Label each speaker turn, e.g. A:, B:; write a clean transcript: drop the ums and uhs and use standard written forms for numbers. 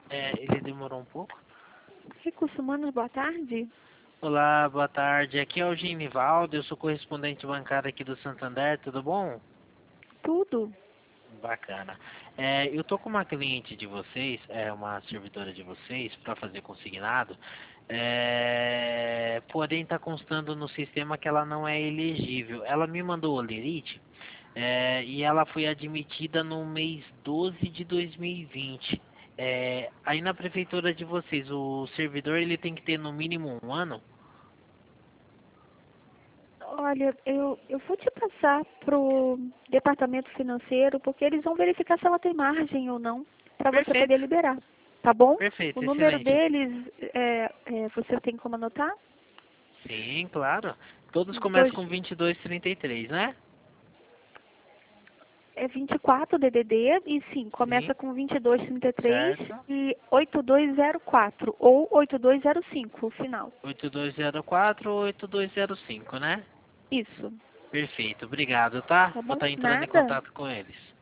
A: Ele demorou um pouco.
B: Recursos Humanos, boa tarde.
A: Olá, boa tarde. Aqui é o Genivaldo, eu sou correspondente bancário aqui do Santander, tudo bom?
B: Tudo.
A: Bacana. Eu tô com uma cliente de vocês, uma servidora de vocês, para fazer consignado. Porém, está constando no sistema que ela não é elegível. Ela me mandou o olerite, e ela foi admitida no mês 12 de 2020. Aí na prefeitura de vocês, o servidor ele tem que ter no mínimo 1 ano?
B: Olha, eu vou te passar pro departamento financeiro, porque eles vão verificar se ela tem margem ou não, para você
A: Perfeito,
B: poder liberar. Tá bom? O
A: perfeito,
B: número
A: excelente.
B: deles, você tem como anotar?
A: Sim, claro. Todos começam
B: Dois,
A: com 2233, né?
B: é 24 DDD e sim,
A: Sim,
B: começa com 2233
A: certo.
B: e 8204 ou 8205, o final.
A: 8204 ou 8205, né?
B: Isso.
A: Perfeito, obrigado, tá?
B: Tá
A: Vou
B: bom?
A: estar entrando em
B: Nada?
A: contato com eles.